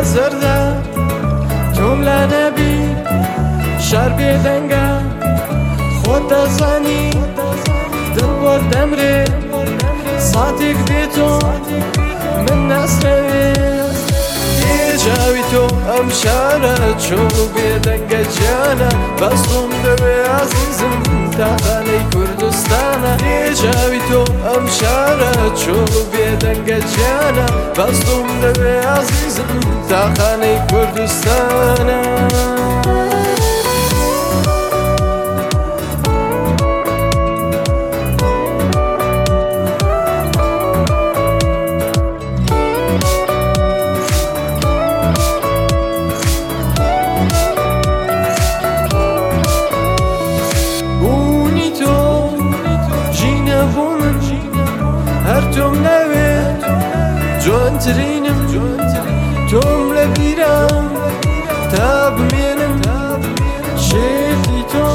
زرده جمله نبی شر بیدنگه خود دزانی دل بردم ره ساتیک بیتو من نسره جاوی تو ام شاره چونو بیدنگه جانه بستم دوی عزیزم تا خانه کردستانه جاوی تو ام شاره چونو بیدنگه جانه بستم دوی عزیزم تا خانه کردستانه هر جمله جوان ترینم جمله بیرم تاب مینم شیفی تو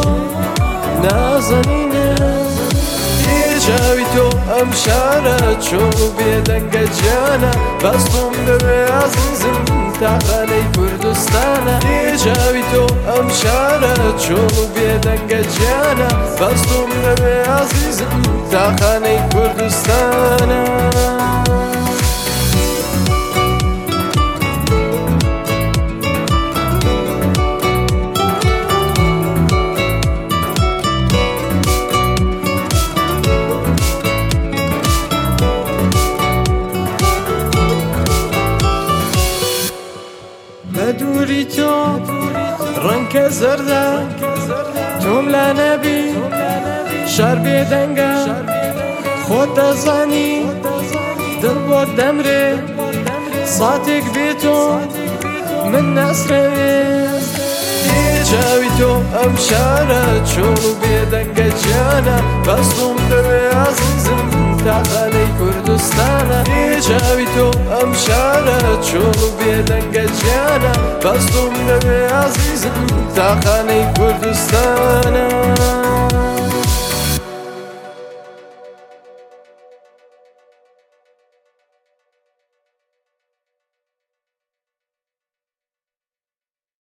نازنینم جاوی تو ام شاره چونو بیدنگه جانه بستم دوی عزیزم تا خانه کردستانه جاوی تو ام شاره چونو بیدنگه جانه بستم دوی عزیزم تا خانه کردستانه بدوری تو رنگ زرده جمله نبی شر بیدنگه خود دزانی دل بردم ره ساتیک بیتو من نسره جاوی تو ام شاره چونو بیدنگه جانه بستم دوی عزیزم تا خانه کردستانه جاوی تو ام شاره چونو بیدنگه جانه بستم دوی عزیزم تا خانه کردستانه